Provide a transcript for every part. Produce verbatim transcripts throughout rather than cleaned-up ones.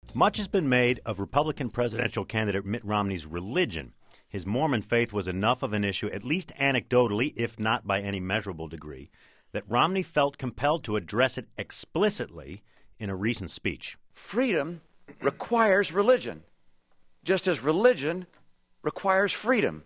Much has been made of Republican presidential candidate Mitt Romney's religion. His Mormon faith was enough of an issue, at least anecdotally, if not by any measurable degree, that Romney felt compelled to address it explicitly in a recent speech. Freedom requires religion, just as religion requires freedom.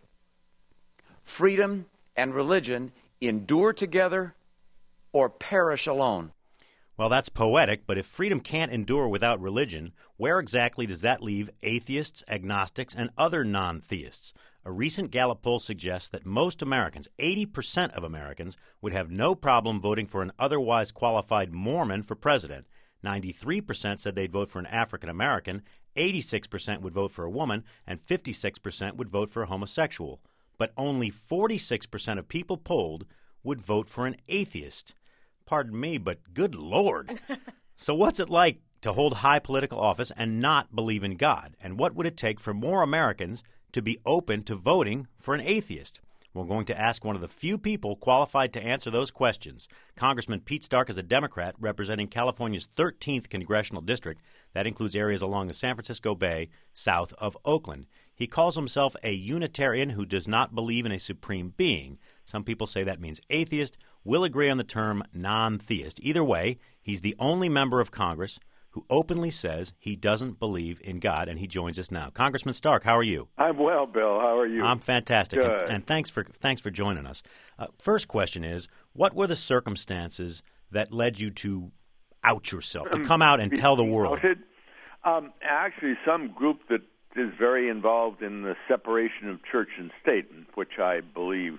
Freedom and religion endure together or perish alone. Well, that's poetic, but if freedom can't endure without religion, where exactly does that leave atheists, agnostics, and other non-theists? A recent Gallup poll suggests that most Americans, eighty percent of Americans, would have no problem voting for an otherwise qualified Mormon for president. ninety-three percent said they'd vote for an African American, eighty-six percent would vote for a woman, and fifty-six percent would vote for a homosexual. But only forty-six percent of people polled would vote for an atheist. Pardon me, but good Lord. So what's it like to hold high political office and not believe in God? And what would it take for more Americans to be open to voting for an atheist? We're going to ask one of the few people qualified to answer those questions. Congressman Pete Stark is a Democrat representing California's thirteenth congressional district. That includes areas along the San Francisco Bay, south of Oakland. He calls himself a Unitarian who does not believe in a supreme being. Some people say that means atheist. We'll agree on the term non-theist. Either way, he's the only member of Congress who openly says he doesn't believe in God, and he joins us now. Congressman Stark, how are you? I'm well, Bill. How are you? I'm fantastic, Good. and, and thanks for thanks for joining us. Uh, first question is, what were the circumstances that led you to out yourself, to come out and tell the world? Um, actually, some group that is very involved in the separation of church and state, which I believe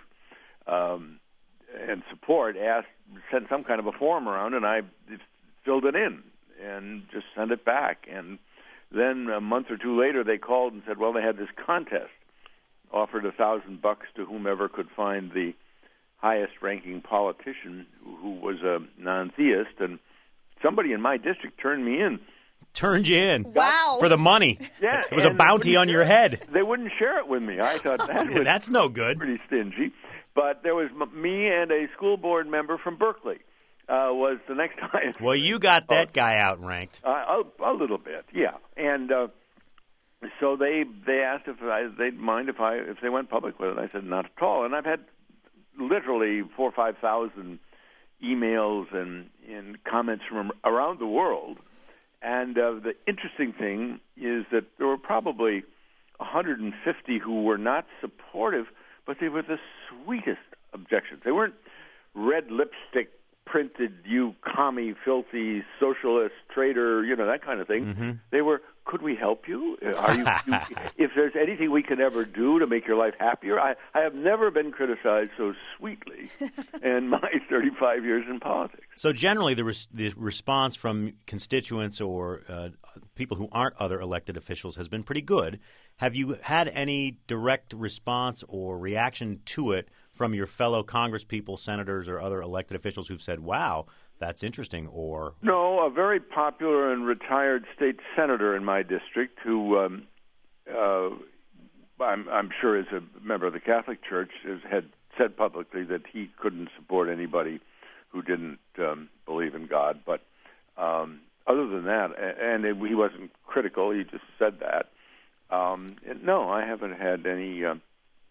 um, and support, asked sent some kind of a form around, and I filled it in and just sent it back. And then a month or two later, they called and said, well, they had this contest, offered a thousand bucks to whomever could find the highest-ranking politician who was a non-theist, and somebody in my district turned me in. Turned you in. Wow. For the money. Yeah. It was a bounty on your head. They wouldn't share it with me. I thought that was That's no good. pretty stingy. But there was m- me and a school board member from Berkeley uh, was the next highest. Well, you got that guy outranked. Uh, a, a little bit, yeah. And uh, so they they asked if I, they'd mind if I if they went public with it. I said not at all. And I've had literally four or five thousand emails and, and comments from around the world. And uh, the interesting thing is that there were probably one hundred fifty who were not supportive, but they were the sweetest objections. They weren't red lipstick printed, you commie, filthy, socialist, traitor, you know, that kind of thing. Mm-hmm. They were, could we help you? Are you, you? If there's anything we can ever do to make your life happier, I, I have never been criticized so sweetly in my thirty-five years in politics. So generally, the, res- the response from constituents or uh, people who aren't other elected officials has been pretty good. Have you had any direct response or reaction to it from your fellow congresspeople, senators, or other elected officials who've said, wow, that's interesting, or... No, a very popular and retired state senator in my district who um, uh, I'm, I'm sure is a member of the Catholic Church has had said publicly that he couldn't support anybody who didn't um, believe in God. But um, other than that, and it, he wasn't critical, he just said that. Um, no, I haven't had any... Uh,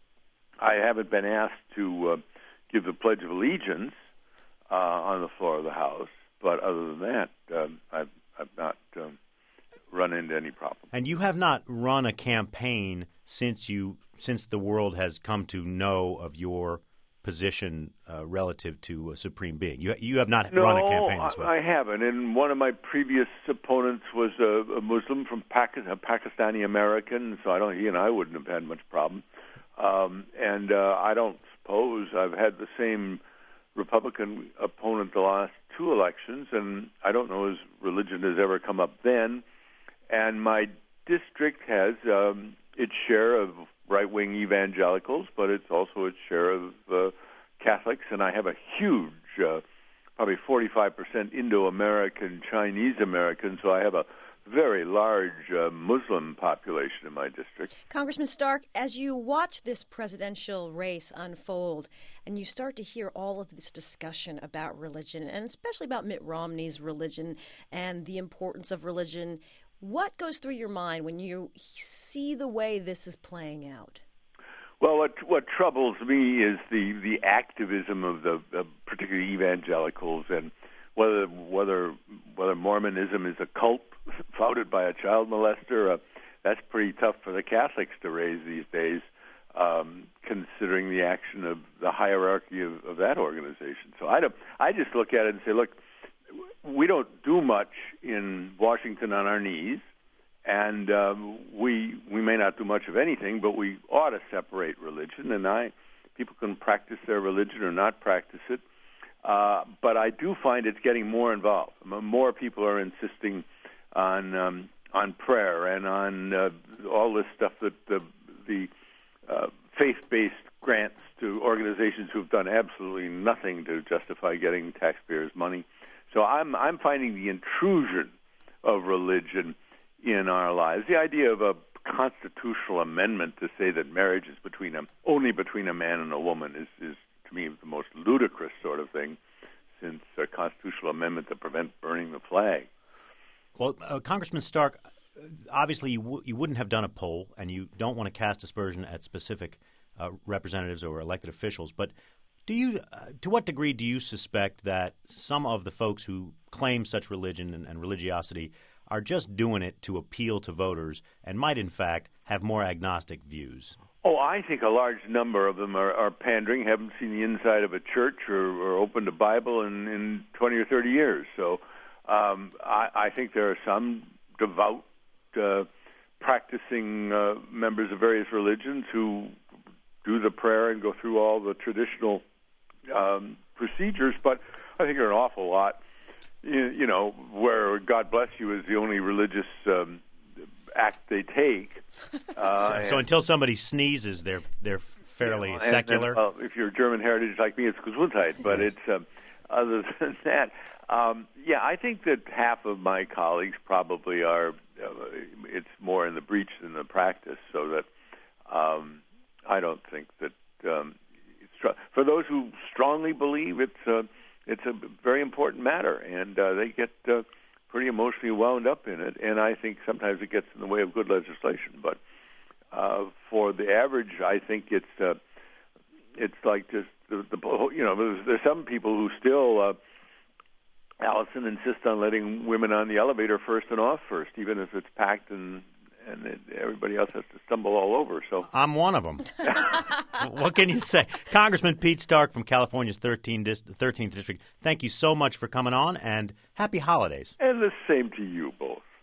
I haven't been asked to uh, give the Pledge of Allegiance uh, on the floor of the House, but other than that, um, I've, I've not um, run into any problem. And you have not run a campaign since you since the world has come to know of your position uh, relative to a supreme being. You you have not no, run a campaign this way. I haven't. And one of my previous opponents was a, a Muslim from Pakistan, a Pakistani American, so I don't. He and I wouldn't have had much problem. Um, and uh, I don't suppose I've had the same Republican opponent the last two elections, and I don't know his religion has ever come up then. And my district has um, its share of right-wing evangelicals, but it's also its share of uh, Catholics, and I have a huge, uh, probably forty-five percent Indo-American, Chinese-American, so I have a very large uh, Muslim population in my district. Congressman Stark, as you watch this presidential race unfold and you start to hear all of this discussion about religion, and especially about Mitt Romney's religion and the importance of religion, What goes through your mind when you see the way this is playing out? Well, what what troubles me is the, the activism of the of particularly evangelicals, and whether whether whether Mormonism is a cult founded by a child molester. Uh, that's pretty tough for the Catholics to raise these days, um, considering the action of the hierarchy of, of that organization. So I don't. I just look at it and say, look, we don't do much in Washington on our knees. And um, we we may not do much of anything, but we ought to separate religion. And I, people can practice their religion or not practice it. Uh, but I do find it's getting more involved. More people are insisting on um, on prayer and on uh, all this stuff that the the uh, faith-based grants to organizations who've done absolutely nothing to justify getting taxpayers' money. So I'm I'm finding the intrusion of religion in our lives. The idea of a constitutional amendment to say that marriage is between a, only between a man and a woman is, is, to me, the most ludicrous sort of thing since a constitutional amendment to prevent burning the flag. Well, uh, Congressman Stark, obviously you, w- you wouldn't have done a poll, and you don't want to cast aspersion at specific uh, representatives or elected officials, but do you, uh, to what degree do you suspect that some of the folks who claim such religion and, and religiosity are just doing it to appeal to voters and might, in fact, have more agnostic views? Oh, I think a large number of them are, are pandering, haven't seen the inside of a church or, or opened a Bible in, in twenty or thirty years. So um, I, I think there are some devout, uh, practicing uh, members of various religions who do the prayer and go through all the traditional um, procedures, but I think there are an awful lot You, you know, where God bless you is the only religious um, act they take. Uh, so, so until somebody sneezes, they're they're fairly you know, secular. And, and, well, if you're German heritage like me, it's Gesundheit. But Yes. it's um, other than that, um, yeah, I think that half of my colleagues probably are. Uh, it's more in the breach than the practice. So that um, I don't think that um, it's, for those who strongly believe it's. Uh, It's a very important matter, and uh, they get uh, pretty emotionally wound up in it. And I think sometimes it gets in the way of good legislation. But uh, for the average, I think it's uh, it's like just the, the you know there's, there's some people who still uh, Allison insists on letting women on the elevator first and off first, even if it's packed and. And it, everybody else has to stumble all over. So I'm one of them. What can you say? Congressman Pete Stark from California's thirteenth District, thank you so much for coming on, and happy holidays. And the same to you both.